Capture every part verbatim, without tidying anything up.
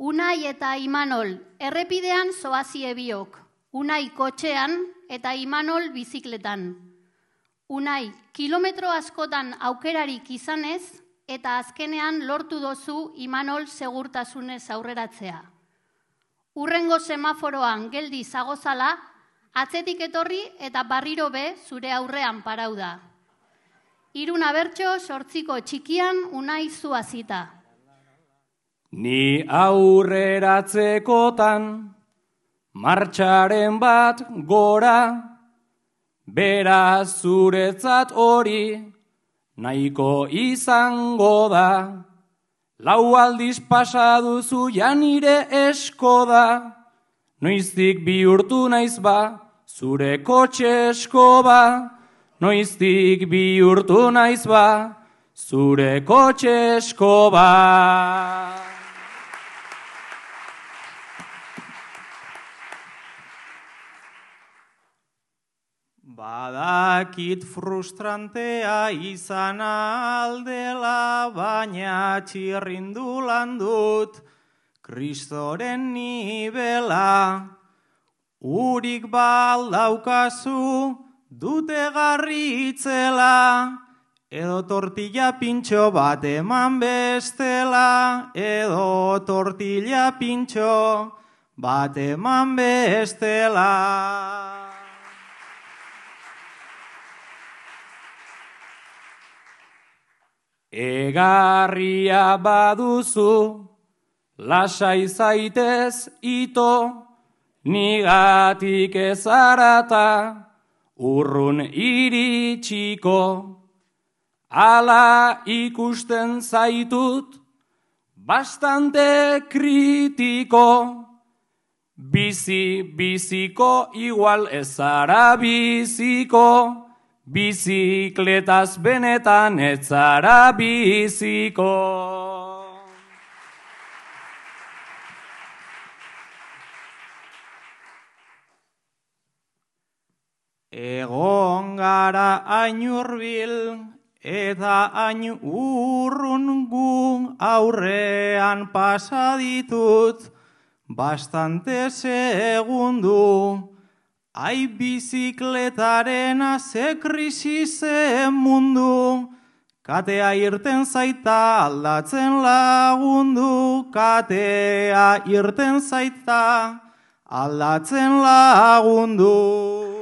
Unai eta Imanol errepidean zoazie biok, Unai kotxean eta Imanol bizikletan. Unai, kilometro askotan aukerarik izanez eta azkenean lortu dozu Imanol segurtasunez aurreratzea. Urrengo semaforoan geldi zagozala, atzetik etorri eta barriro be zure aurrean parau da. Irun abertxo sortziko txikian Unai zuazita. Ni aurreratzekotan, martxaren bat gora, beraz zuretzat hori, nahiko izango da. Lau aldiz pasaduzu janire esko da, noiztik bihurtu naiz ba, zure kotxe esko ba, noiztik bihurtu naiz ba, zure kotxe esko ba. Badakit frustrantea izan aldela, baina txirrindu lan dut Kristoren nibela. Urik baldaukazu dute garritzela, edo tortilla pintxo bat eman bestela, edo tortilla pintxo bat eman bestela. Egarria baduzu, lasai zaitez ito, nigatik ezarata, urrun iritsiko. Ala ikusten zaitut, bastante kritiko, bizi biziko igual ezara biziko, bizikletaz benetan ez zara biziko. Egon gara hain hurbil eta hain urrun gu, aurrean pasa ditut bastante segundu. Ai bizikletaren ze krisi ze mundu, katea irten zaita aldatzen lagundu, katea irten zaita aldatzen lagundu.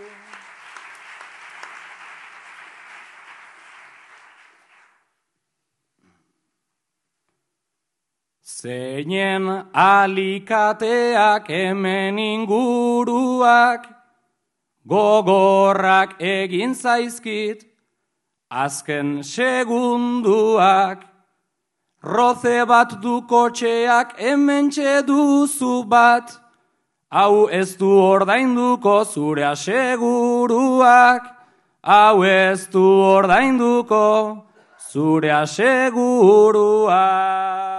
Zeinen alikateak hemen inguruak, gogorrak egin zaizkit, azken segunduak. Roze bat du kotxeak hemen duzu bat, hau ez du ordainduko zure aseguruak, hau ez du ordainduko zure aseguruak.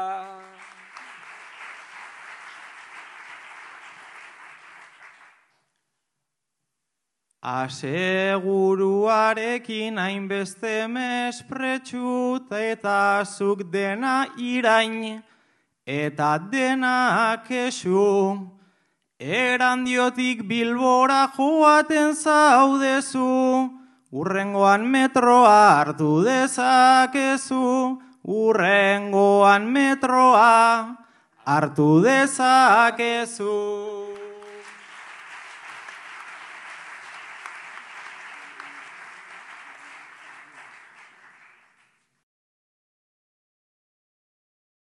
Aseguruarekin hainbeste mespretxut eta zuk dena irain eta dena kesu. Erandiotik Bilbora joaten zaudezu, urrengoan metroa hartu dezakezu, urrengoan metroa hartu dezakezu.